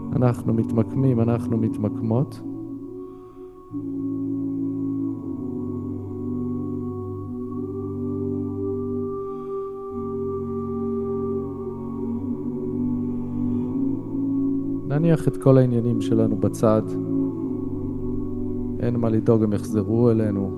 אנחנו מתמקמים, אנחנו מתמקמות. נניח את כל העניינים שלנו בצד. אין מה לדאוג, הם יחזרו אלינו.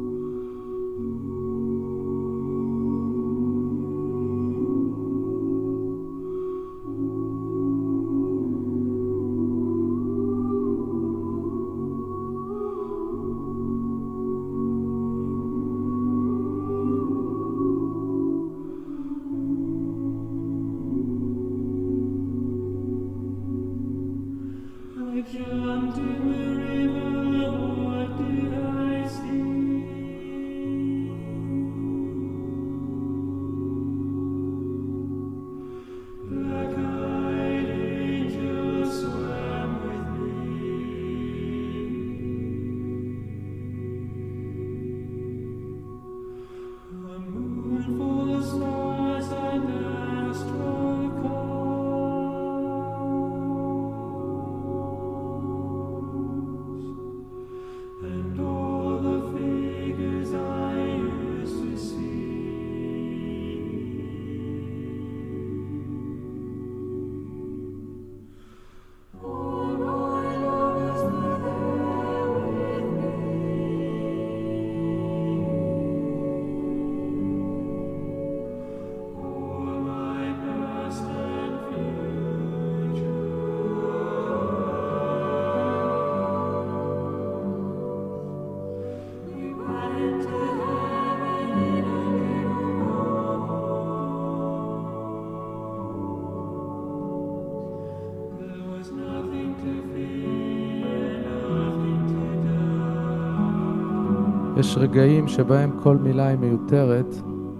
יש רגעים שבהם כל מילה היא מיותרת.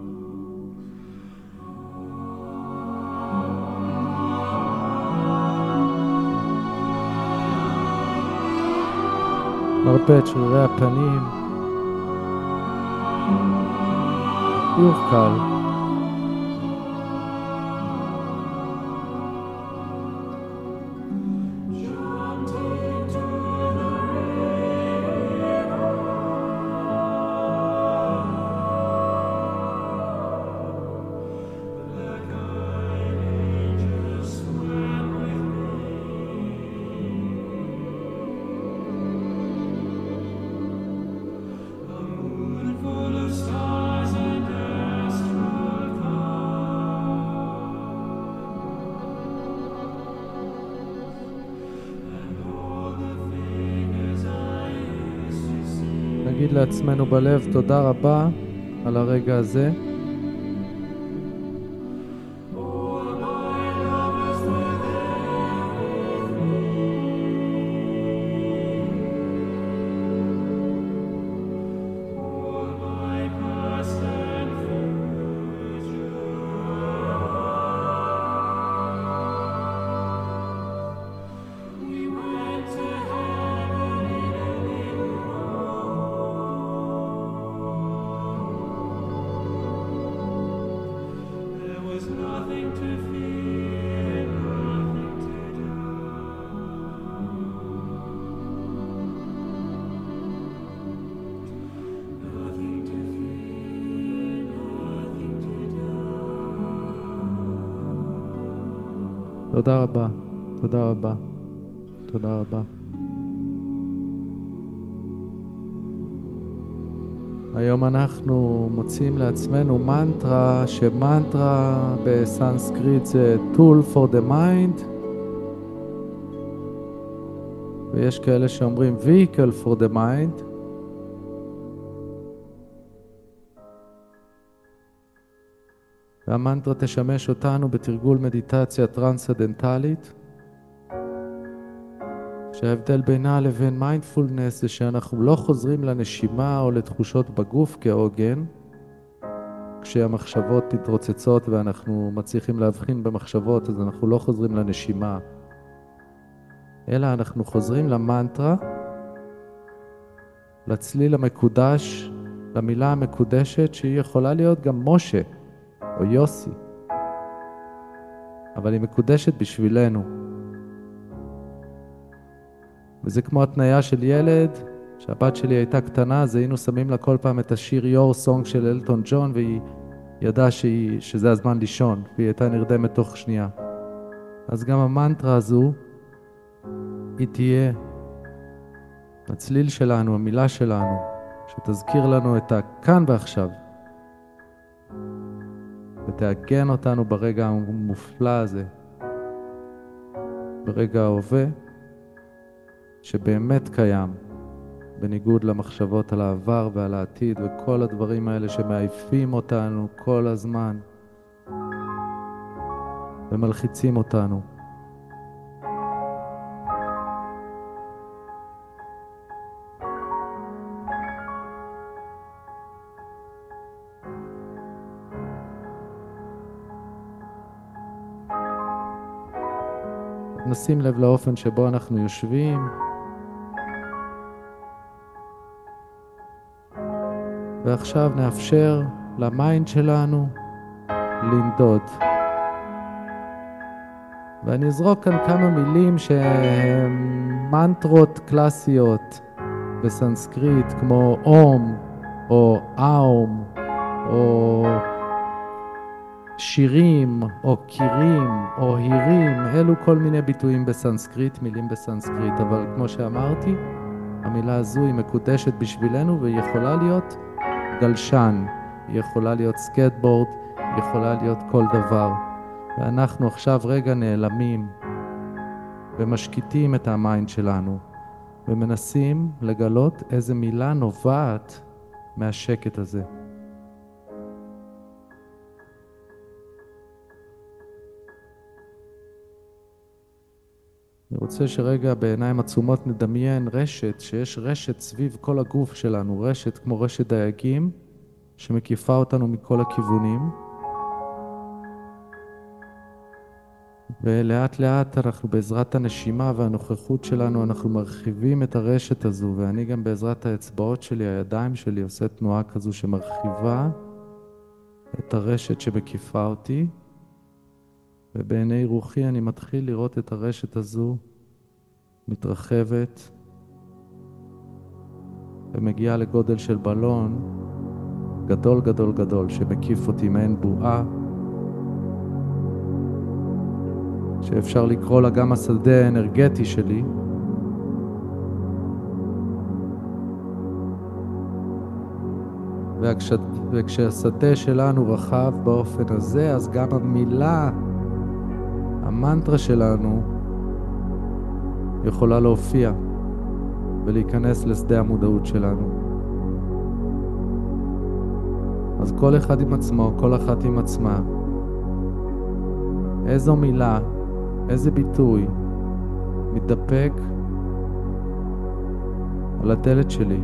מרפא את שרירי הפנים. חיוך קל. נגיד לעצמנו בלב תודה רבה על הרגע הזה. תודה רבה, תודה רבה, תודה רבה. היום אנחנו מוצאים לעצמנו מנטרה, שמנטרה בסנסקריט זה tool for the mind, ויש כאלה שאומרים vehicle for the mind. והמנטרה תשמש אותנו בתרגול מדיטציה טרנסצנדנטלית, שההבדל בינה לבין מיינדפולנס זה שאנחנו לא חוזרים לנשימה או לתחושות בגוף כעוגן, כשהמחשבות מתרוצצות ואנחנו מצליחים להבחין במחשבות, אז אנחנו לא חוזרים לנשימה, אלא אנחנו חוזרים למנטרה, לצליל המקודש, למילה המקודשת שהיא יכולה להיות גם משה או יוסי, אבל היא מקודשת בשבילנו. וזה כמו התניה של ילד, שהבת שלי הייתה קטנה, אז היינו שמים לה כל פעם את השיר Your Song של אלטון ג'ון, והיא ידעה שזה הזמן לישון, והיא הייתה נרדמת תוך שנייה. אז גם המנטרה הזו, היא תהיה הצליל שלנו, המילה שלנו, שתזכיר לנו את הכאן ועכשיו, ותעגן אותנו ברגע המופלא הזה, ברגע ההווה, שבאמת קיים, בניגוד למחשבות על העבר ועל העתיד וכל הדברים האלה שמעייפים אותנו כל הזמן ומלחיצים אותנו. נשים לב לאופן שבו אנחנו יושבים, ועכשיו נאפשר למיינד שלנו לנדוד. ואני אזרוק כאן כמה מילים שהן מנטרות קלאסיות בסנסקריט, כמו אום, או אום, או שירים, או קירים, או הירים. אלו כל מיני ביטויים בסנסקריט, מילים בסנסקריט, אבל כמו שאמרתי, המילה הזו היא מקודשת בשבילנו, והיא יכולה להיות גלשן, היא יכולה להיות סקייטבורד, היא יכולה להיות כל דבר. ואנחנו עכשיו רגע נעלמים ומשקיטים את המיינד שלנו ומנסים לגלות איזה מילה נובעת מהשקט הזה. אני רוצה שרגע בעיניים עצומות נדמיין רשת, שיש רשת סביב כל הגוף שלנו, רשת כמו רשת דייגים שמקיפה אותנו מכל הכיוונים, ולאט לאט אנחנו בעזרת הנשימה והנוכחות שלנו אנחנו מרחיבים את הרשת הזו, ואני גם בעזרת האצבעות שלי, הידיים שלי, עושה תנועה כזו שמרחיבה את הרשת שמקיפה אותי, ובעיני רוחי אני מתחיל לראות את הרשת הזו מתרחבת ומגיעה לגודל של בלון גדול גדול גדול שמקיף אותי מעין בועה, שאפשר לקרוא לה גם השדה האנרגטי שלי. וכשהשדה שלנו רחב באופן הזה, אז גם המילה, המנטרה שלנו, יכולה להופיע ולהיכנס לשדה המודעות שלנו. אז כל אחד עם עצמו, כל אחת עם עצמה, איזו מילה, איזה ביטוי מתדפק על הדלת שלי.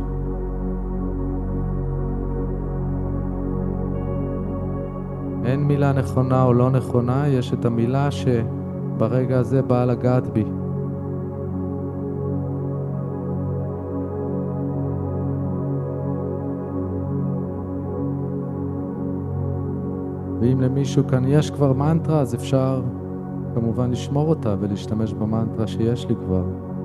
אין מילה נכונה או לא נכונה, יש את המילה שברגע הזה באה לגעת בי. ואם למישהו כאן יש כבר מנטרה, אז אפשר כמובן לשמור אותה ולהשתמש במנטרה שיש לי כבר.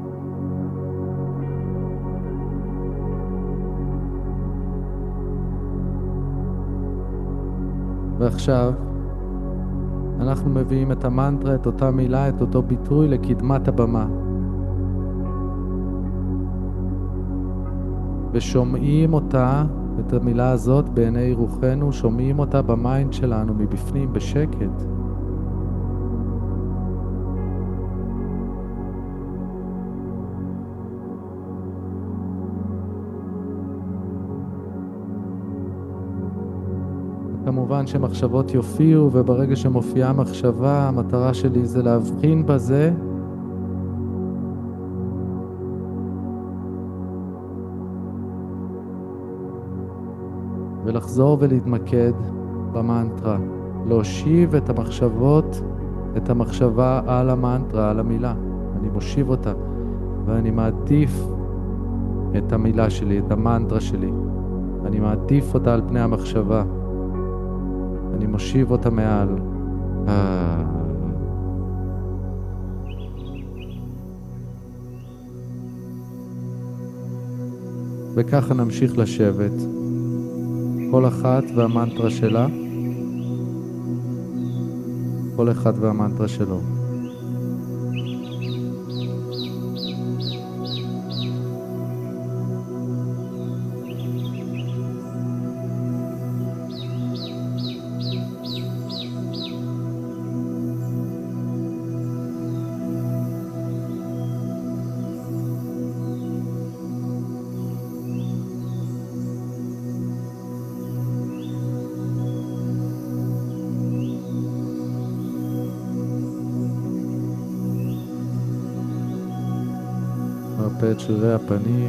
ועכשיו אנחנו מביאים את המנטרה, את אותה מילה, את אותו ביטוי לקדמת הבמה. ושומעים אותה, את המילה הזאת בעיני רוחנו, שומעים אותה במיינד שלנו מבפנים בשקט. כמובן שמחשבות יופיעו, וברגע שמופיעה מחשבה, המטרה שלי זה להבחין בזה ולחזור ולהתמקד במנטרה, להושיב את המחשבות, את המחשבה על המנטרה, על המילה. אני מושיב אותה ואני מעדיף את המילה שלי, את המנטרה שלי. אני מעדיף אותה על פני המחשבה. אני מושיב אותה מעל. וככה נמשיך לשבת. כל אחת והמנטרה שלה, כל אחד והמנטרה שלו. מרפא את שרירי הפנים.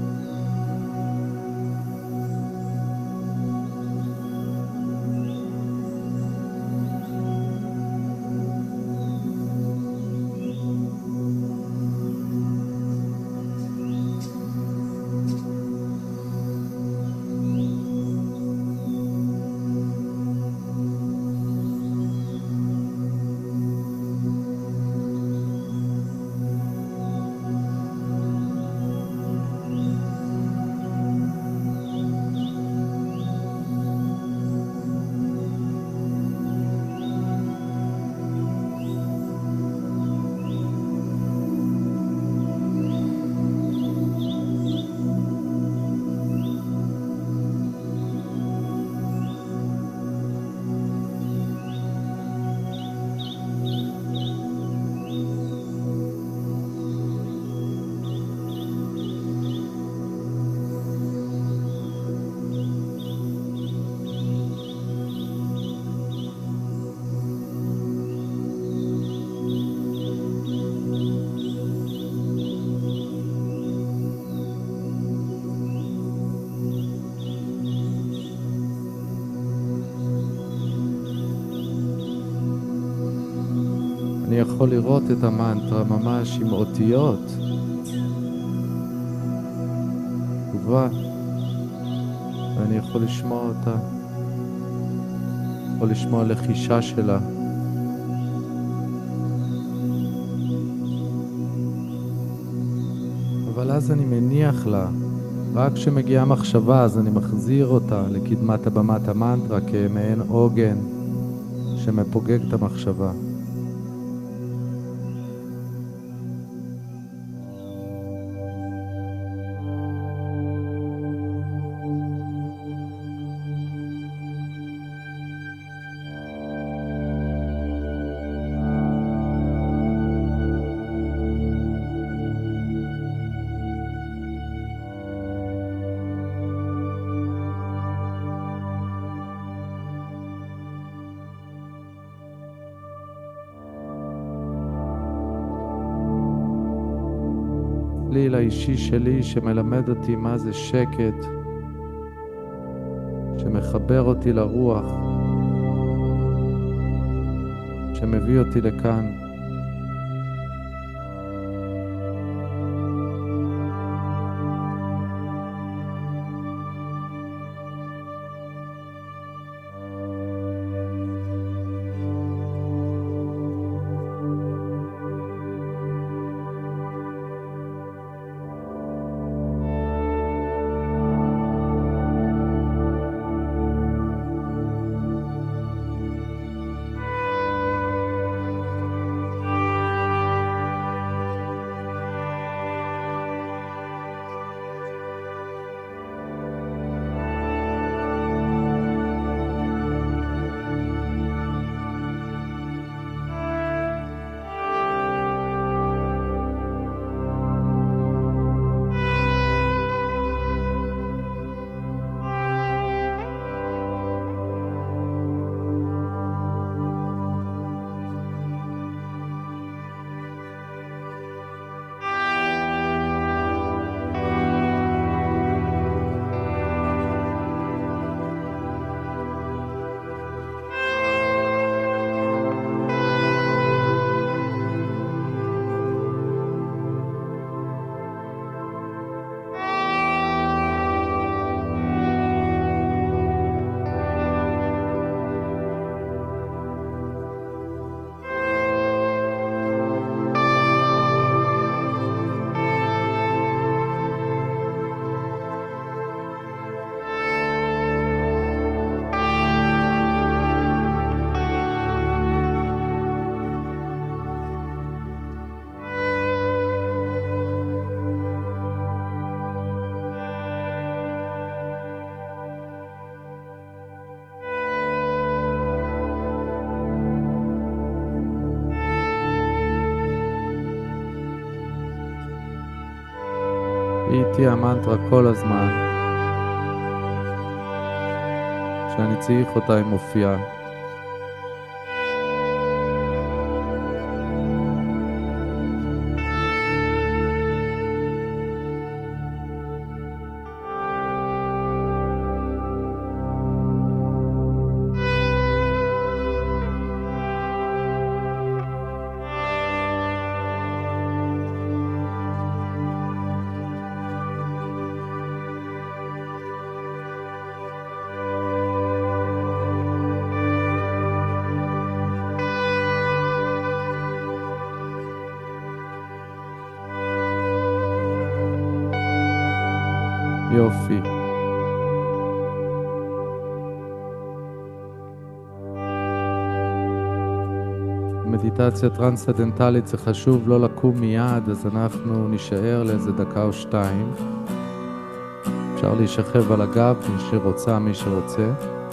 אני יכול לראות את המנטרה ממש עם אותיות. טובה. ואני יכול לשמוע אותה. יכול לשמוע לחישה שלה. אבל אז אני מניח לה. רק כשמגיעה מחשבה אז אני מחזיר אותה לקדמת הבמת המנטרה כמעין עוגן שמפוגג את המחשבה. הצליל האישי שלי שמלמד אותי מה זה שקט, שמחבר אותי לרוח, שמביא אותי לכאן. היא תהיה המנטרה כל הזמן. כשאני צריך אותה היא מופיעה. יופי. מדיטציה טרנסצנדנטלית זה חשוב לא לקום מיד, אז אנחנו נשאר לאיזה דקה או שתיים. אפשר להישכב על הגב, מי שרוצה, מי שרוצה.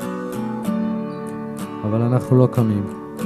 אבל אנחנו לא קמים.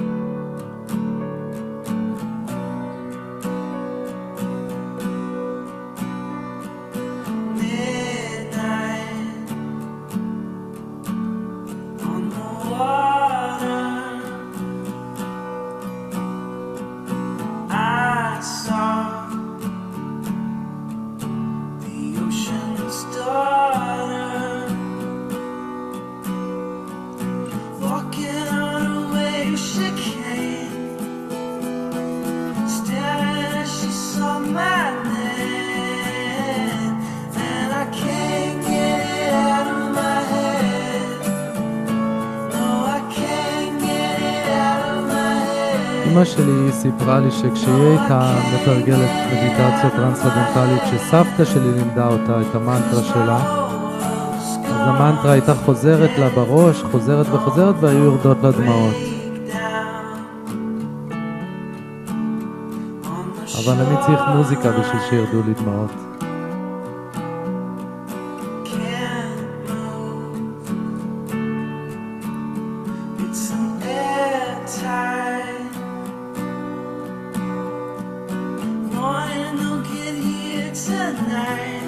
אמא שלי סיפרה לי שכשהיא הייתה מתרגלת מדיטציה טרנסצנדנטלית שסבתא שלי לימדה אותה את המנטרה שלה, אז המנטרה הייתה חוזרת לה בראש, חוזרת וחוזרת, והיו יורדות לה דמעות. אבל אני צריך מוזיקה בשביל שירדו לי דמעות. Morning, don't get here tonight.